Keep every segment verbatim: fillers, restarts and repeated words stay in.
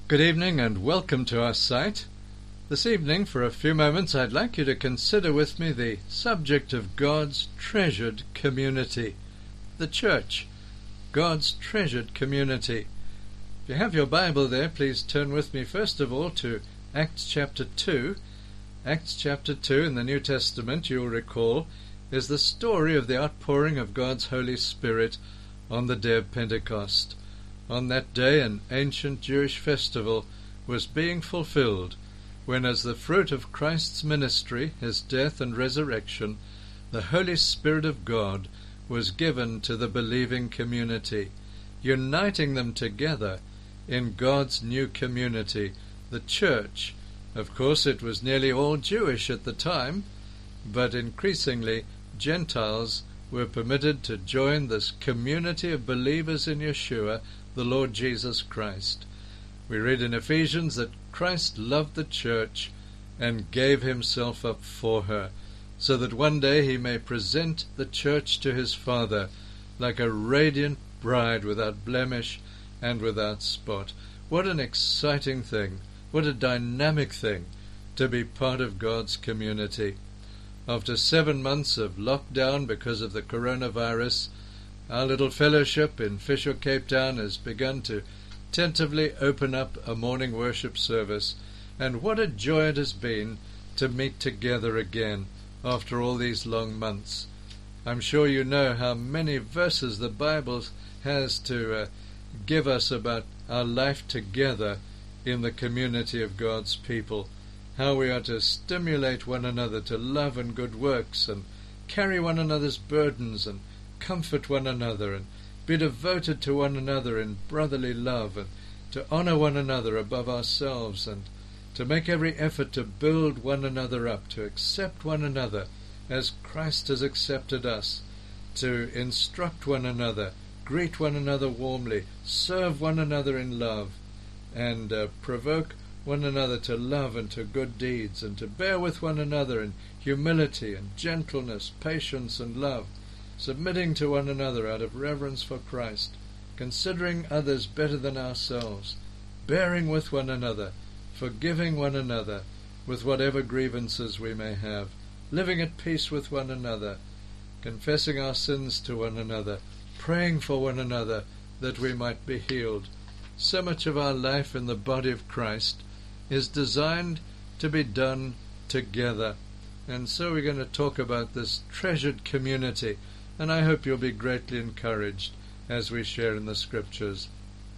Good evening and welcome to our site. This evening, for a few moments, I'd like you to consider with me the subject of God's treasured community, the church, God's treasured community. If you have your Bible there, please turn with me first of all to Acts chapter two. Acts chapter two in the New Testament, you'll recall, is the story of the outpouring of God's Holy Spirit on the day of Pentecost. On that day an ancient Jewish festival was being fulfilled, when as the fruit of Christ's ministry, his death and resurrection, the Holy Spirit of God was given to the believing community, uniting them together in God's new community, the church. Of course, it was nearly all Jewish at the time, but increasingly Gentiles were permitted to join this community of believers in Yeshua, the Lord Jesus Christ. We read in Ephesians that Christ loved the church and gave himself up for her, so that one day he may present the church to his Father like a radiant bride without blemish and without spot. What an exciting thing, what a dynamic thing to be part of God's community. After seven months of lockdown because of the coronavirus, our little fellowship in Fisher, Cape Town has begun to tentatively open up a morning worship service, and what a joy it has been to meet together again after all these long months. I'm sure you know how many verses the Bible has to uh, give us about our life together in the community of God's people, how we are to stimulate one another to love and good works, and carry one another's burdens, and comfort one another, and be devoted to one another in brotherly love, and to honor one another above ourselves, and to make every effort to build one another up, to accept one another as Christ has accepted us, to instruct one another, greet one another warmly, serve one another in love, and uh, provoke one another to love and to good deeds, and to bear with one another in humility and gentleness, patience and love, submitting to one another out of reverence for Christ, considering others better than ourselves, bearing with one another, forgiving one another with whatever grievances we may have, living at peace with one another, confessing our sins to one another, praying for one another that we might be healed. So much of our life in the body of Christ is designed to be done together. And so we're going to talk about this treasured community, and I hope you'll be greatly encouraged as we share in the Scriptures.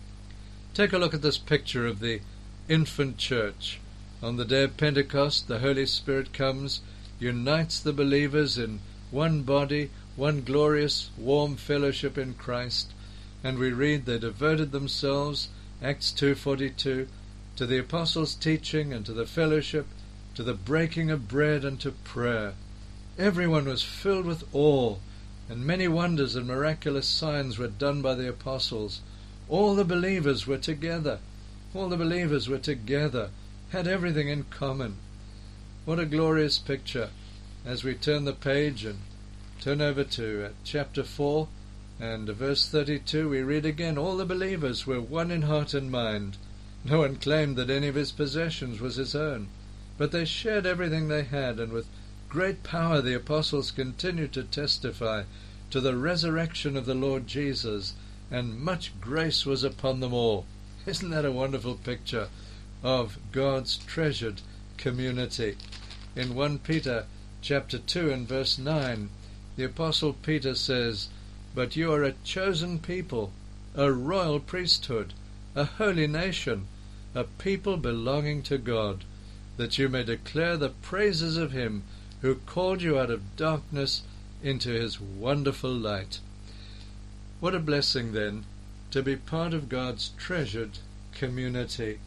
Take a look at this picture of the infant church. On the day of Pentecost, the Holy Spirit comes, unites the believers in one body, one glorious, warm fellowship in Christ, and we read they devoted themselves, Acts two forty-two, to the apostles' teaching and to the fellowship, to the breaking of bread and to prayer. Everyone was filled with awe, and many wonders and miraculous signs were done by the apostles. All the believers were together. All the believers were together, had everything in common. What a glorious picture. As we turn the page and turn over to uh, chapter four and uh, verse thirty-two, we read again, all the believers were one in heart and mind. No one claimed that any of his possessions was his own, but they shared everything they had, and with great power the apostles continued to testify to the resurrection of the Lord Jesus, and much grace was upon them all. Isn't that a wonderful picture of God's treasured community? In First Peter chapter two and verse nine, the apostle Peter says, "But you are a chosen people, a royal priesthood, a holy nation, a people belonging to God, that you may declare the praises of him who called you out of darkness into his wonderful light." What a blessing, then, to be part of God's treasured community.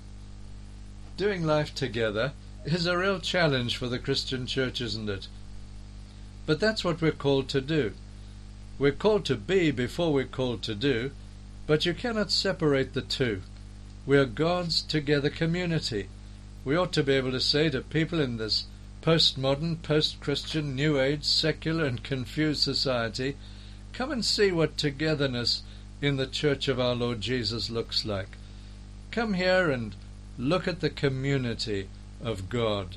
Doing life together is a real challenge for the Christian church, isn't it? But that's what we're called to do. We're called to be before we're called to do, but you cannot separate the two. We are God's together community. We ought to be able to say to people in this postmodern, post-Christian, New Age, secular and confused society, come and see what togetherness in the church of our Lord Jesus looks like. Come here and Look at the community of God,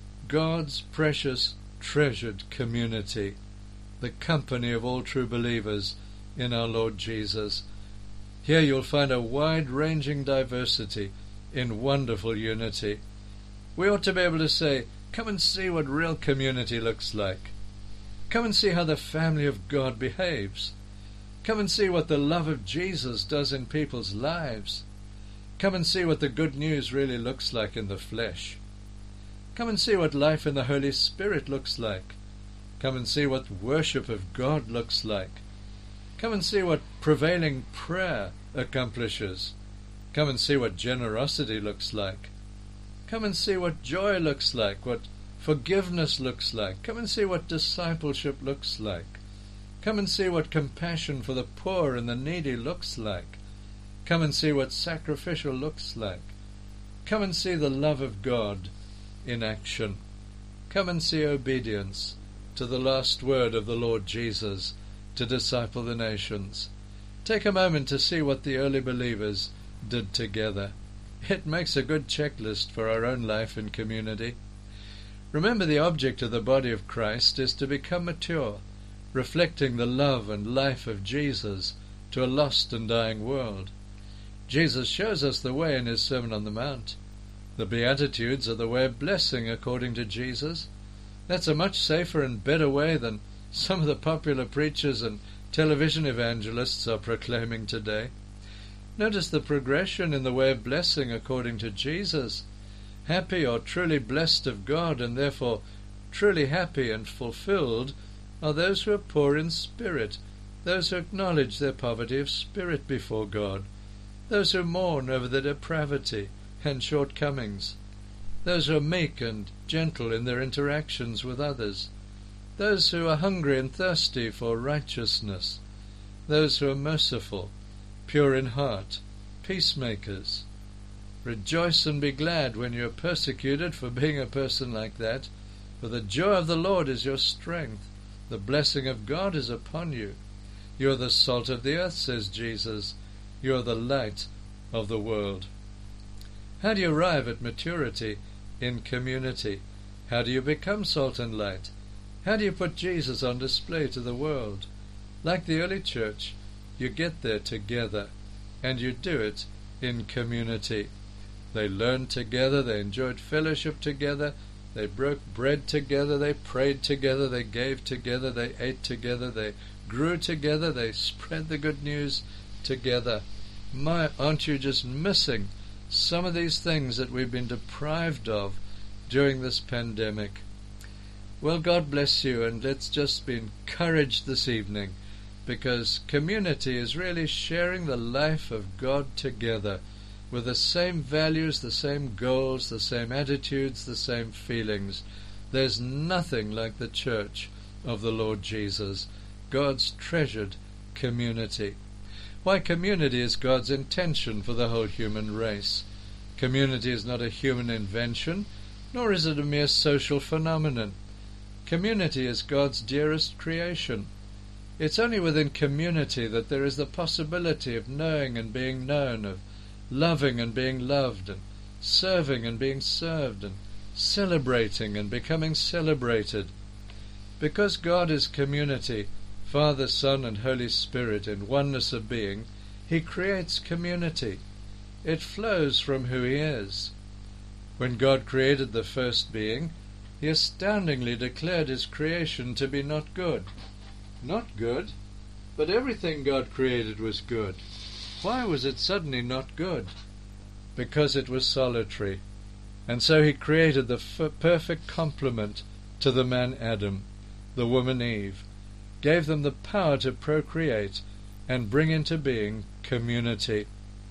God's precious, treasured community, the company of all true believers in our Lord Jesus. Here you'll find a wide-ranging diversity in wonderful unity. We ought to be able to say, come and see what real community looks like. Come and see how the family of God behaves. Come and see what the love of Jesus does in people's lives. Come and see what the good news really looks like in the flesh. Come and see what life in the Holy Spirit looks like. Come and see what worship of God looks like. Come and see what prevailing prayer accomplishes. Come and see what generosity looks like. Come and see what joy looks like, what forgiveness looks like. Come and see what discipleship looks like. Come and see what compassion for the poor and the needy looks like. Come and see what sacrificial looks like. Come and see the love of God in action. Come and see obedience to the last word of the Lord Jesus to disciple the nations. Take a moment to see what the early believers did together. It makes a good checklist for our own life in community. Remember, the object of the body of Christ is to become mature, reflecting the love and life of Jesus to a lost and dying world. Jesus shows us the way in his Sermon on the Mount. The Beatitudes are the way of blessing according to Jesus. That's a much safer and better way than some of the popular preachers and television evangelists are proclaiming today. Notice the progression in the way of blessing according to Jesus. Happy or truly blessed of God, and therefore truly happy and fulfilled, are those who are poor in spirit, those who acknowledge their poverty of spirit before God, those who mourn over their depravity and shortcomings, those who are meek and gentle in their interactions with others, those who are hungry and thirsty for righteousness, those who are merciful, pure in heart, peacemakers. Rejoice and be glad when you are persecuted for being a person like that, for the joy of the Lord is your strength. The blessing of God is upon you. You are the salt of the earth, says Jesus. You are the light of the world. How do you arrive at maturity in community? How do you become salt and light? How do you put Jesus on display to the world? Like the early church, you get there together, and you do it in community. They learned together, they enjoyed fellowship together, they broke bread together, they prayed together, they gave together, they ate together, they grew together, they spread the good news together. My, aren't you just missing some of these things that we've been deprived of during this pandemic? Well, God bless you, and let's just be encouraged this evening, because community is really sharing the life of God together with the same values, the same goals, the same attitudes, the same feelings. There's nothing like the church of the Lord Jesus, God's treasured community. Why, community is God's intention for the whole human race. Community is not a human invention, nor is it a mere social phenomenon. Community is God's dearest creation. It's only within community that there is the possibility of knowing and being known, of loving and being loved, and serving and being served, and celebrating and becoming celebrated. Because God is community, Father, Son, and Holy Spirit in oneness of being, he creates community. It flows from who he is. When God created the first being, he astoundingly declared his creation to be not good. Not good? But everything God created was good. Why was it suddenly not good? Because it was solitary. And so he created the f- perfect complement to the man Adam, the woman Eve, gave them the power to procreate and bring into being community.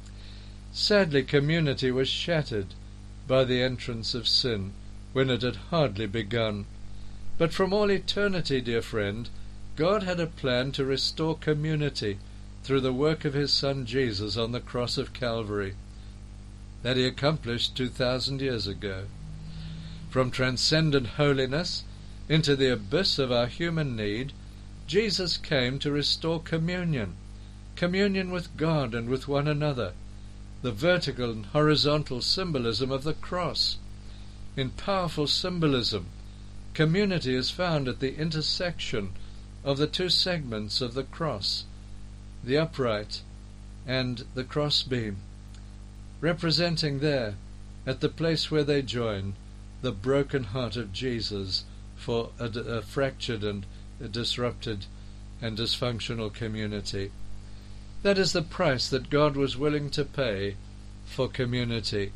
Sadly, community was shattered by the entrance of sin when it had hardly begun. But from all eternity, dear friend, God had a plan to restore community through the work of his Son Jesus on the cross of Calvary, that he accomplished two thousand years ago. From transcendent holiness into the abyss of our human need, Jesus came to restore communion, communion with God and with one another. the vertical and horizontal symbolism of the cross. In powerful symbolism, community is found at the intersection of the two segments of the cross, the upright and the crossbeam, representing there, at the place where they join, the broken heart of Jesus for a, a fractured and a disrupted and dysfunctional community. That is the price that God was willing to pay for community,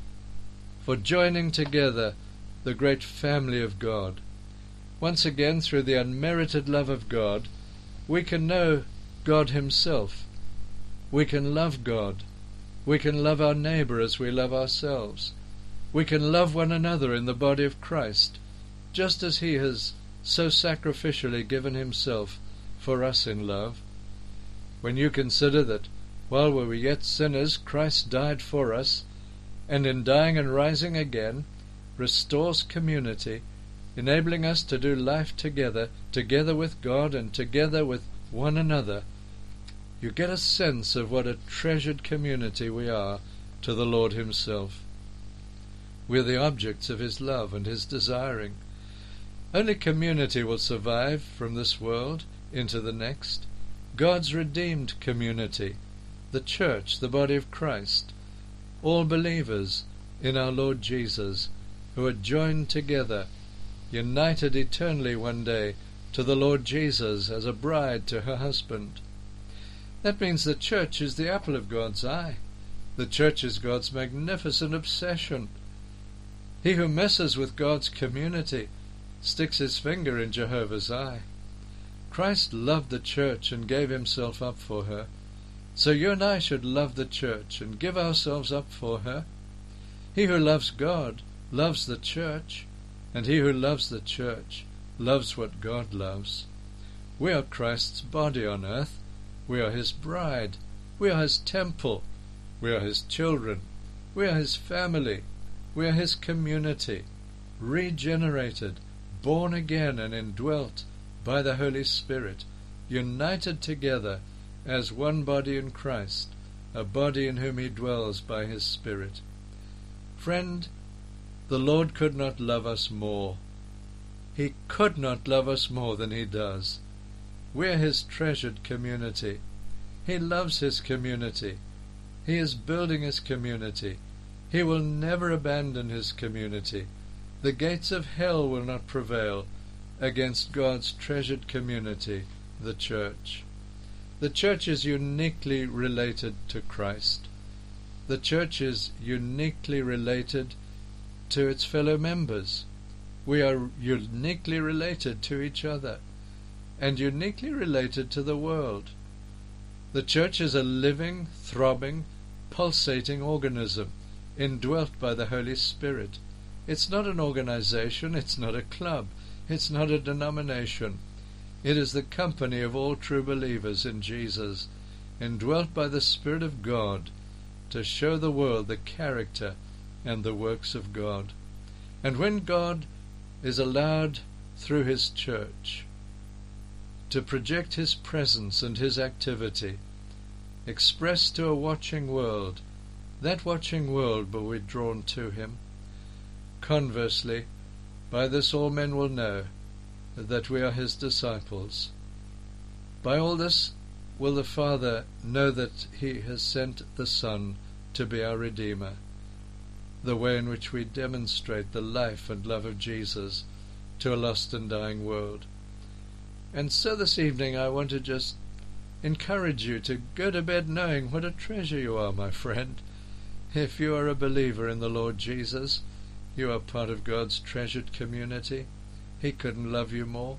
for joining together the great family of God. Once again, through the unmerited love of God, we can know God Himself. We can love God. We can love our neighbor as we love ourselves. We can love one another in the body of Christ, just as He has so sacrificially given Himself for us in love. When you consider that while we were yet sinners, Christ died for us, and in dying and rising again, restores community, enabling us to do life together, together with God and together with one another, you get a sense of what a treasured community we are to the Lord Himself. We are the objects of His love and His desiring. Only community will survive from this world into the next. God's redeemed community, the church, the body of Christ, all believers in our Lord Jesus, who are joined together, united eternally one day to the Lord Jesus as a bride to her husband. That means the church is the apple of God's eye. The church is God's magnificent obsession. He who messes with God's community sticks his finger in Jehovah's eye. Christ loved the church and gave Himself up for her. So you and I should love the church and give ourselves up for her. He who loves God loves the church, and he who loves the church loves what God loves. We are Christ's body on earth. We are His bride. We are His temple. We are His children. We are His family. We are His community, regenerated, born again and indwelt by the Holy Spirit, united together as one body in Christ, a body in whom He dwells by His Spirit. Friend, the Lord could not love us more. He could not love us more than He does. We are His treasured community. He loves His community. He is building His community. He will never abandon His community. The gates of hell will not prevail against God's treasured community, the church. The church is uniquely related to Christ. The church is uniquely related to its fellow members. We are uniquely related to each other and uniquely related to the world. The church is a living, throbbing, pulsating organism indwelt by the Holy Spirit. It's not an organization, it's not a club, it's not a denomination. It is the company of all true believers in Jesus, indwelt by the Spirit of God, to show the world the character and the works of God. And when God is allowed through His church to project His presence and His activity, expressed to a watching world, that watching world will be drawn to Him. Conversely, by this all men will know that we are His disciples. By all this will the Father know that He has sent the Son to be our Redeemer, the way in which we demonstrate the life and love of Jesus to a lost and dying world. And so this evening I want to just encourage you to go to bed knowing what a treasure you are, my friend. If you are a believer in the Lord Jesus, you are part of God's treasured community. He couldn't love you more.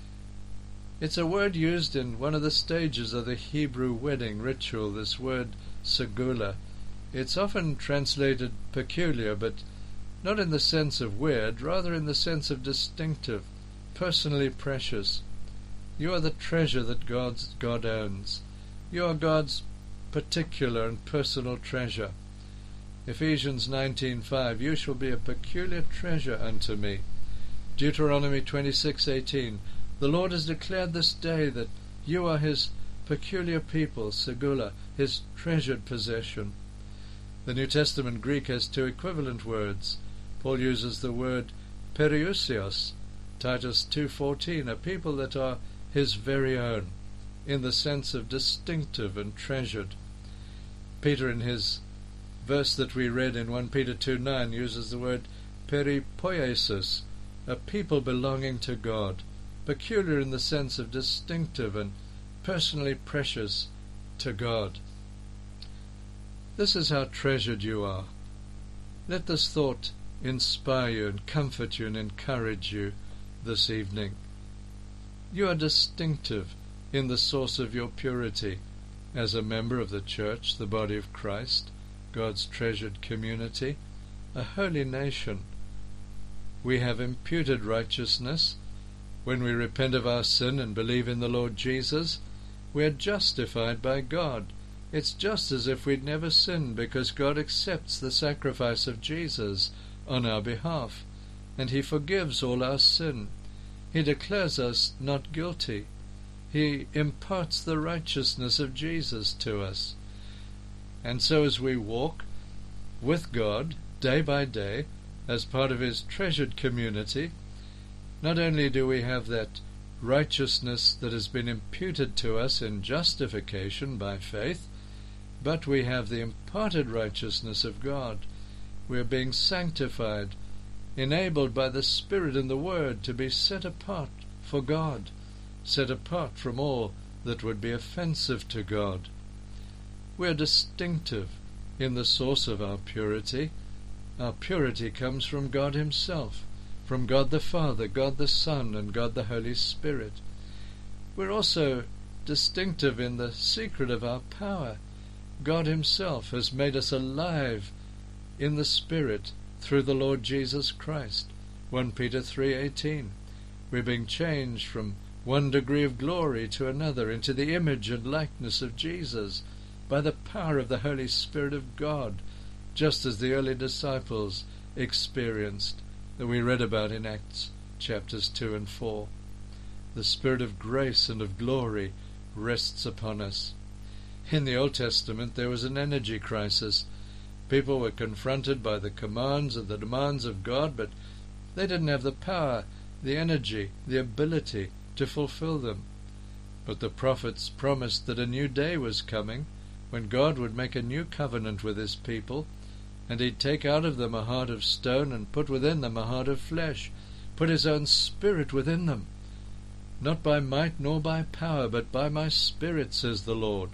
It's a word used in one of the stages of the Hebrew wedding ritual, this word segula. It's often translated peculiar, but not in the sense of weird, rather in the sense of distinctive, personally precious. You are the treasure that God's, God owns. You are God's particular and personal treasure. Ephesians nineteen five, you shall be a peculiar treasure unto me. Deuteronomy twenty-six eighteen, the Lord has declared this day that you are His peculiar people, segula, His treasured possession. The New Testament Greek has two equivalent words. Paul uses the word periousios, Titus two fourteen, a people that are his very own, in the sense of distinctive and treasured. Peter, in his verse that we read in First Peter two nine, uses the word peripoiesis, a people belonging to God, peculiar in the sense of distinctive and personally precious to God. This is how treasured you are. Let this thought inspire you and comfort you and encourage you this evening. You are distinctive in the source of your purity as a member of the church, the body of Christ, God's treasured community, a holy nation. We have imputed righteousness. When we repent of our sin and believe in the Lord Jesus, we are justified by God. It's just as if we'd never sinned, because God accepts the sacrifice of Jesus on our behalf, and He forgives all our sin. He declares us not guilty. He imparts the righteousness of Jesus to us. And so as we walk with God day by day as part of His treasured community, not only do we have that righteousness that has been imputed to us in justification by faith, but we have the imparted righteousness of God. We are being sanctified, enabled by the Spirit and the Word to be set apart for God, set apart from all that would be offensive to God. We are distinctive in the source of our purity. Our purity comes from God Himself, from God the Father, God the Son, and God the Holy Spirit. We're also distinctive in the secret of our power. God Himself has made us alive in the Spirit through the Lord Jesus Christ. First Peter three eighteen. We're being changed from one degree of glory to another into the image and likeness of Jesus by the power of the Holy Spirit of God, just as the early disciples experienced, that we read about in Acts chapters two and four. The Spirit of grace and of glory rests upon us. In the Old Testament there was an energy crisis. People were confronted by the commands and the demands of God, but they didn't have the power, the energy, the ability to fulfill them. But the prophets promised that a new day was coming when God would make a new covenant with His people, and He'd take out of them a heart of stone and put within them a heart of flesh, put His own Spirit within them. Not by might nor by power, but by my Spirit, says the Lord.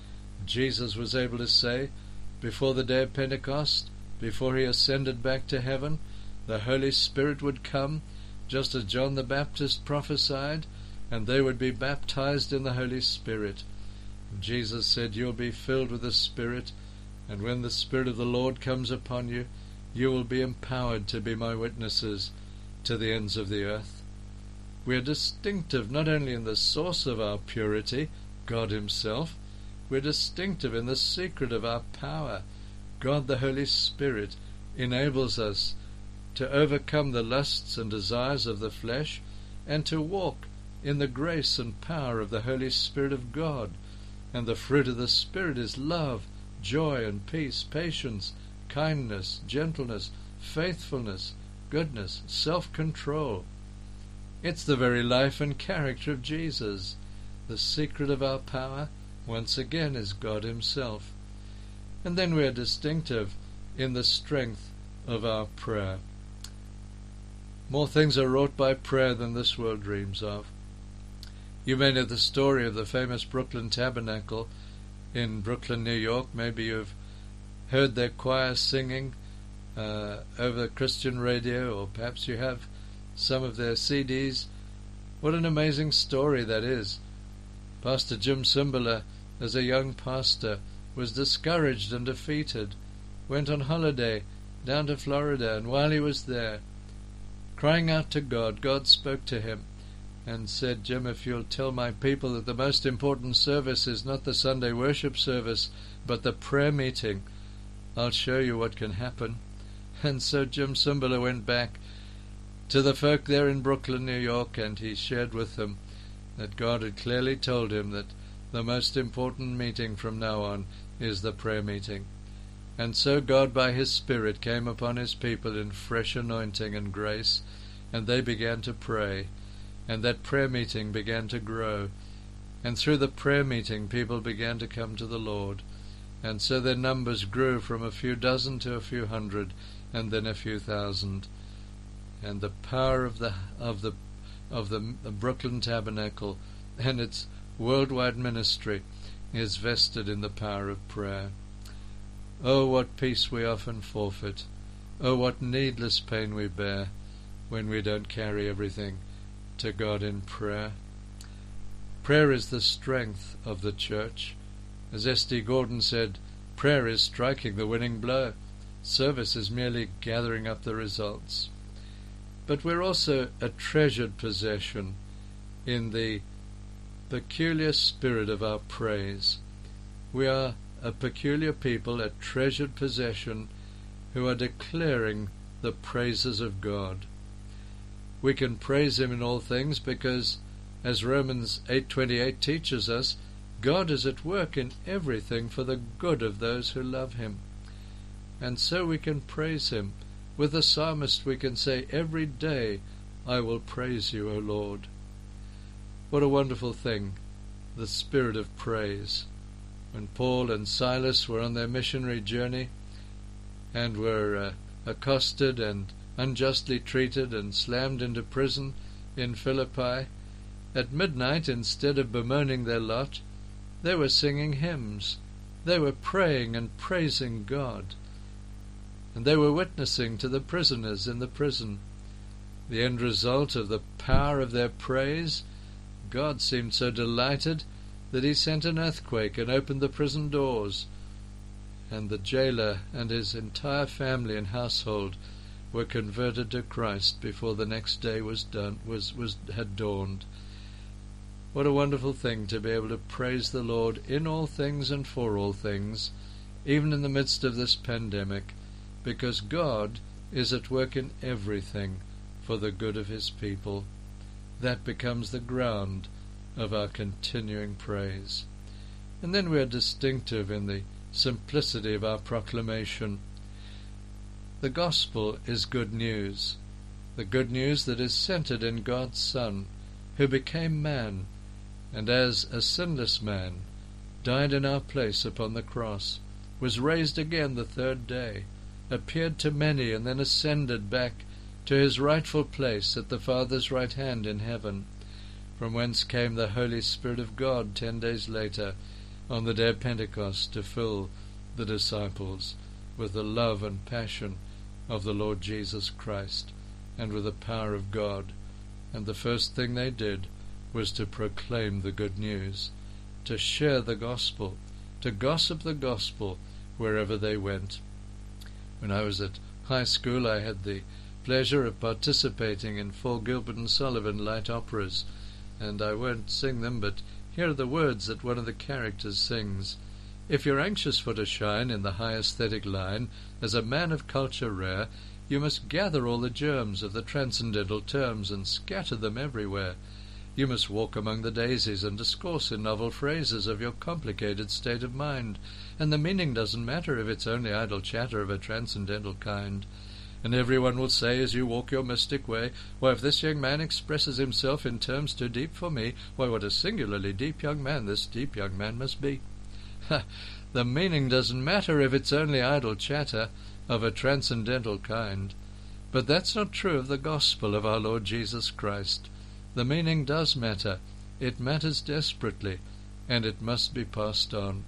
Jesus was able to say, before the day of Pentecost, before He ascended back to heaven, the Holy Spirit would come, just as John the Baptist prophesied, and they would be baptized in the Holy Spirit. Jesus said, you'll be filled with the Spirit, and when the Spirit of the Lord comes upon you, you will be empowered to be my witnesses to the ends of the earth. We are distinctive not only in the source of our purity, God Himself. We're distinctive in the secret of our power. God the Holy Spirit enables us to overcome the lusts and desires of the flesh and to walk in the grace and power of the Holy Spirit of God. And the fruit of the Spirit is love, joy and peace, patience, kindness, gentleness, faithfulness, goodness, self-control. It's the very life and character of Jesus. The secret of our power, once again, is God Himself. And then we are distinctive in the strength of our prayer. More things are wrought by prayer than this world dreams of. You may know the story of the famous Brooklyn Tabernacle in Brooklyn, New York. Maybe you've heard their choir singing uh, over Christian radio, or perhaps you have some of their C Ds. What an amazing story that is. Pastor Jim Cymbala, as a young pastor, was discouraged and defeated, went on holiday down to Florida, and while he was there, crying out to God, God spoke to him and said, Jim, if you'll tell my people that the most important service is not the Sunday worship service, but the prayer meeting, I'll show you what can happen. And so Jim Cymbala went back to the folk there in Brooklyn, New York, and he shared with them that God had clearly told him that the most important meeting from now on is the prayer meeting. And so God by his Spirit came upon his people in fresh anointing and grace, and they began to pray, and that prayer meeting began to grow, and through the prayer meeting people began to come to the Lord, and so their numbers grew from a few dozen to a few hundred, and then a few thousand. And the power of the of the of the Brooklyn Tabernacle and its worldwide ministry is vested in the power of prayer. Oh, what peace we often forfeit. Oh, what needless pain we bear when we don't carry everything to God in prayer. Prayer is the strength of the church. As S D Gordon said, prayer is striking the winning blow. Service is merely gathering up the results. But we're also a treasured possession in the peculiar spirit of our praise. We are a peculiar people, a treasured possession, who are declaring the praises of God. We can praise him in all things because, as Romans eight twenty-eight teaches us, God is at work in everything for the good of those who love him. And so we can praise him. With the psalmist we can say, every day I will praise you, O Lord. What a wonderful thing, the spirit of praise. When Paul and Silas were on their missionary journey and were uh, accosted and unjustly treated and slammed into prison in Philippi, at midnight, instead of bemoaning their lot, they were singing hymns. They were praying and praising God. And they were witnessing to the prisoners in the prison. The end result of the power of their praise, God seemed so delighted that he sent an earthquake and opened the prison doors, and the jailer and his entire family and household were converted to Christ before the next day was done was was had dawned. What a wonderful thing to be able to praise the Lord in all things and for all things, even in the midst of this pandemic, because God is at work in everything for the good of his people. That becomes the ground of our continuing praise. And then we are distinctive in the simplicity of our proclamation. The gospel is good news, the good news that is centered in God's Son, who became man, and as a sinless man, died in our place upon the cross, was raised again the third day, appeared to many, and then ascended back to his rightful place at the Father's right hand in heaven, from whence came the Holy Spirit of God ten days later, on the day of Pentecost, to fill the disciples with the love and passion of the Lord Jesus Christ, and with the power of God. And the first thing they did was to proclaim the good news, to share the gospel, to gossip the gospel wherever they went. When I was at high school, I had the pleasure of participating in four Gilbert and Sullivan light operas, and I won't sing them, but here are the words that one of the characters sings. If you're anxious for to shine in the high aesthetic line, as a man of culture rare, you must gather all the germs of the transcendental terms and scatter them everywhere. You must walk among the daisies and discourse in novel phrases of your complicated state of mind, and the meaning doesn't matter if it's only idle chatter of a transcendental kind. And everyone will say as you walk your mystic way, why, if this young man expresses himself in terms too deep for me, why, what a singularly deep young man this deep young man must be. Ha! The meaning doesn't matter if it's only idle chatter of a transcendental kind. But that's not true of the gospel of our Lord Jesus Christ. The meaning does matter. It matters desperately, and it must be passed on.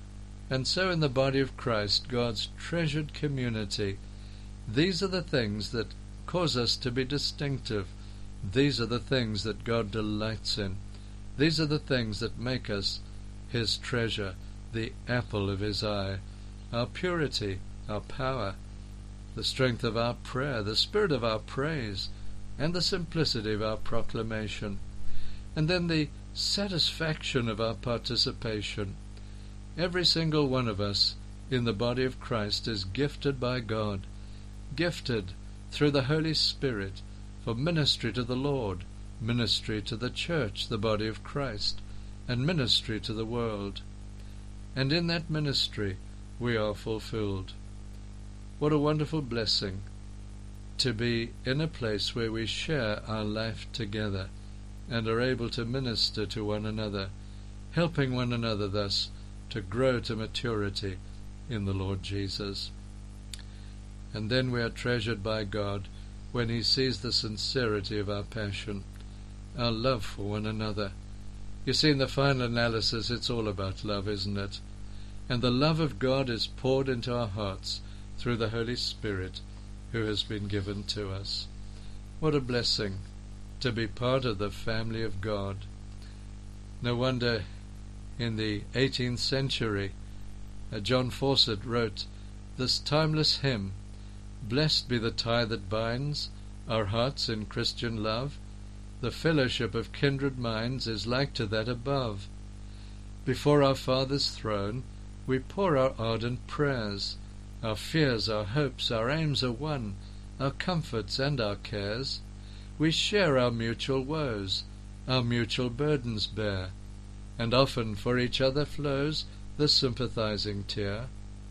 And so in the body of Christ, God's treasured community, these are the things that cause us to be distinctive. These are the things that God delights in. These are the things that make us his treasure, the apple of his eye, our purity, our power, the strength of our prayer, the spirit of our praise, and the simplicity of our proclamation, and then the satisfaction of our participation. Every single one of us in the body of Christ is gifted by God, gifted through the Holy Spirit for ministry to the Lord, ministry to the church, the body of Christ, and ministry to the world. And in that ministry we are fulfilled. What a wonderful blessing to be in a place where we share our life together and are able to minister to one another, helping one another thus to grow to maturity in the Lord Jesus. And then we are treasured by God when he sees the sincerity of our passion, our love for one another. You see, in the final analysis, it's all about love, isn't it? And the love of God is poured into our hearts through the Holy Spirit who has been given to us. What a blessing to be part of the family of God. No wonder in the eighteenth century, uh, John Fawcett wrote this timeless hymn, "Blessed be the tie that binds our hearts in Christian love. The fellowship of kindred minds is like to that above. Before our Father's throne we pour our ardent prayers. Our fears, our hopes, our aims are one, our comforts and our cares. We share our mutual woes, our mutual burdens bear, and often for each other flows the sympathizing tear.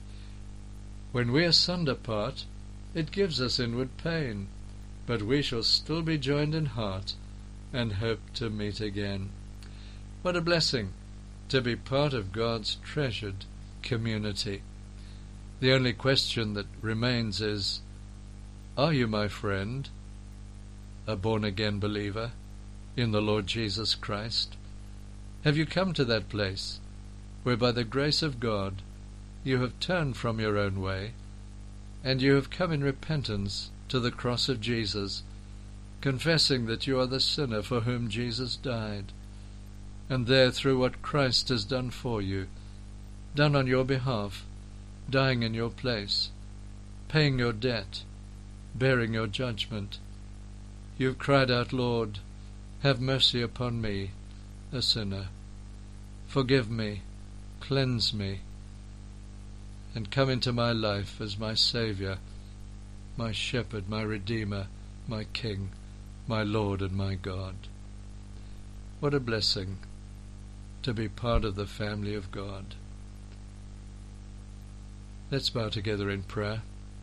When we asunder part, it gives us inward pain, but we shall still be joined in heart and hope to meet again." What a blessing to be part of God's treasured community. The only question that remains is, are you, my friend, a born-again believer in the Lord Jesus Christ? Have you come to that place where by the grace of God you have turned from your own way and you have come in repentance to the cross of Jesus, confessing that you are the sinner for whom Jesus died, and there, through what Christ has done for you, done on your behalf, dying in your place, paying your debt, bearing your judgment, you've cried out, "Lord, have mercy upon me, a sinner. Forgive me, cleanse me, and come into my life as my Saviour, my Shepherd, my Redeemer, my King, my Lord and my God." What a blessing to be part of the family of God. Let's bow together in prayer.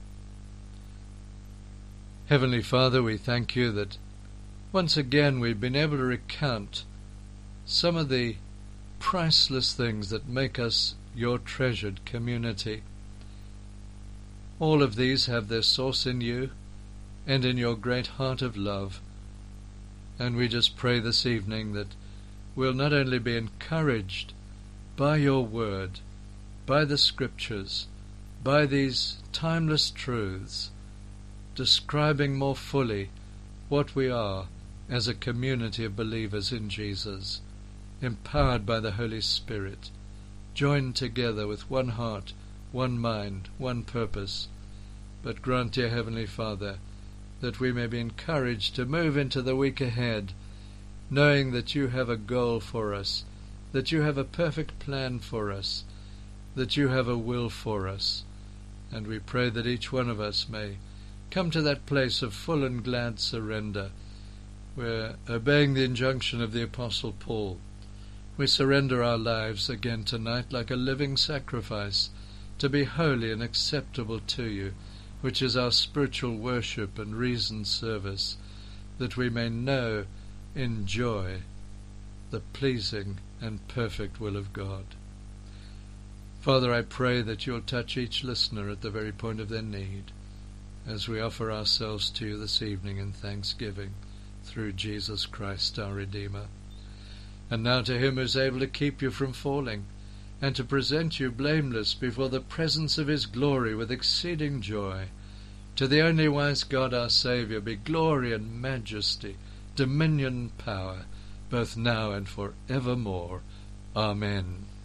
Heavenly Father, we thank you that once again we've been able to recount some of the priceless things that make us your treasured community. All of these have their source in you and in your great heart of love. And we just pray this evening that we'll not only be encouraged by your word, by the Scriptures, by these timeless truths, describing more fully what we are as a community of believers in Jesus, empowered by the Holy Spirit, joined together with one heart, one mind, one purpose. But grant, dear Heavenly Father, that we may be encouraged to move into the week ahead, knowing that you have a goal for us, that you have a perfect plan for us, that you have a will for us. And we pray that each one of us may come to that place of full and glad surrender, where, obeying the injunction of the Apostle Paul, we surrender our lives again tonight like a living sacrifice, to be holy and acceptable to you, which is our spiritual worship and reasoned service, that we may know, enjoy the pleasing and perfect will of God. Father, I pray that you'll touch each listener at the very point of their need, as we offer ourselves to you this evening in thanksgiving through Jesus Christ our Redeemer. And now to him who is able to keep you from falling, and to present you blameless before the presence of his glory with exceeding joy, to the only wise God our Saviour be glory and majesty, dominion and power, both now and for evermore. Amen.